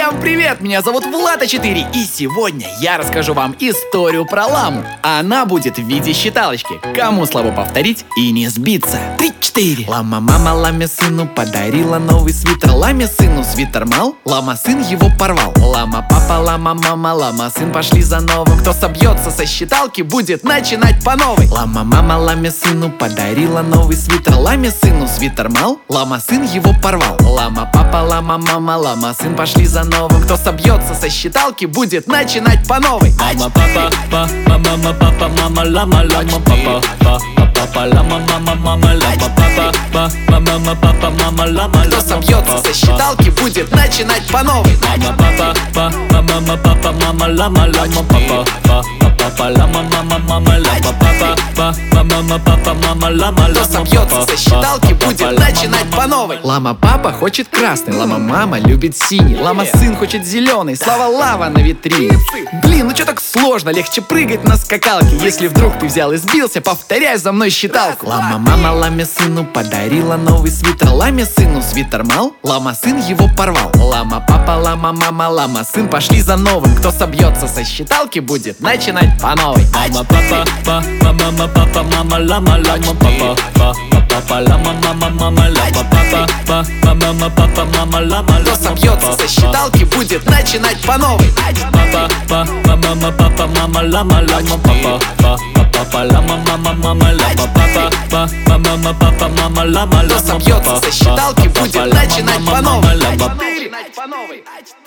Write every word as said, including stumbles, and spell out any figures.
Всем привет! Меня зовут Влад а четыре, и сегодня я расскажу вам историю про ламу. Она будет в виде считалочки. Кому слабо повторить и не сбиться? Три-четыре. Лама мама ламе сыну подарила новый свитер. Ламе сыну свитер мал, лама сын его порвал. Лама папа, лама мама, лама сын пошли за новым. Кто собьется со считалки, будет начинать по новой. Лама мама ламе сыну подарила новый свитер. Ламе сыну свитер мал, лама сын его порвал. Лама папа, лама мама, лама сын пошли за новым. Кто собьется со считалки, будет начинать по новой. Мама папа, па, мама папа, мама лама, лама папа, па, папа, лама мама, мама лама папа, па, мама папа, мама лама. Кто собьется со считалки, будет начинать по новой. Мама папа, па, мама папа, мама лама, лама папа, па, папа, лама мама, мама лама папа, па, мама папа, мама лама. Кто собьется со считалки, будет начинать по новой. Лама папа хочет красный, лама мама любит синий, лама сын хочет зеленый, слава лава на витрине. Блин, ну чё так сложно, легче прыгать на скакалке. Если вдруг ты взял и сбился, повторяй за мной считалку. Лама мама ламе сыну подарила новый свитер. Ламе сыну свитер мал, лама сын его порвал. Лама папа, лама мама, лама сын пошли за новым. Кто собьется со считалки, будет начинать по новой. Мама папа, па, мама папа, мама лама, лама папа, па, папа, лама мама, мама лама папа, па, мама папа, мама лама. Кто собьется со считалки, будет начинать по новой. Папа, па, мама папа, мама лама, лама папа, па, папа, лама мама, мама лама папа, па, мама папа, мама лама. Кто собьется со считалки, будет начинать по новой.